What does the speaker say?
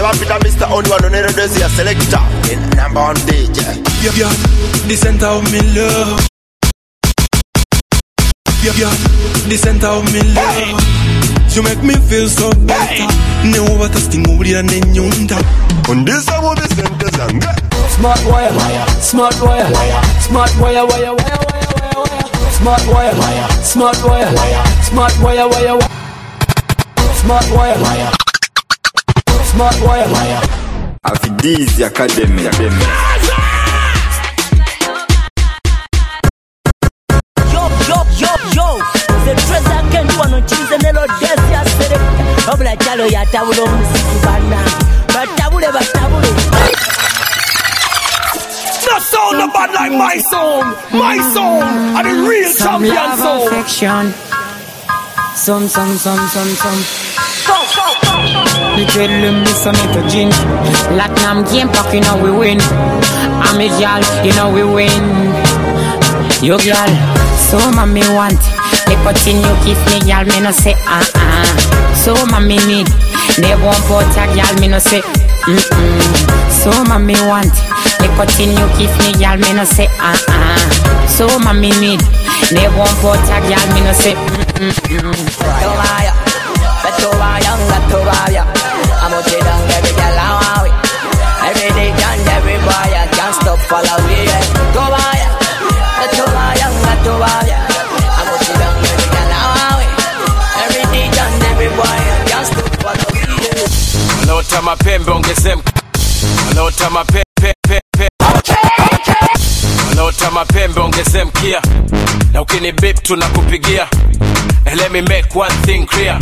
up with a Mr. Only One on the radio selector. In number one DJ. Yeah, the center of me love. Yeah, the center of me love. You make me feel so better. Never what a sting over the nyunda. On this I will be sent to Zanga. Smart wire, smart wire, smart wire, wire, wire, wire, wire. Smart wire, smart wire, smart wire, wire, wire. Smart wire, smart wire. Afidizi Academy. Yo, the treasure can do no cheese and no death. Yes, obla chalo ya tabulo musiki bana. Batabule. No sound no bad like my sound. My sound and the real champion sound. Affection. Some. The dreadloom is some to gin. Latinum game pack, you know we win. I'm a girl, you know we win. Yo girl, so mommy want. They continue kiss me, girl, me no say So mommy need. They won't put a girl, me no say So mommy want. They continue kiss me, girl, me no say So mommy need. They won't put a girl, me no say I'm a kid on every girl I want. Every day and every boy I can't stop follow me. Tobaya, I'm a kid on every girl I want. Every day and every boy I can't stop follow me. Lota mapembe ongezem. Lota mapembe. Lota mapembe ongezem kia. Na ukini beep tunakupigia. And let me make one thing clear.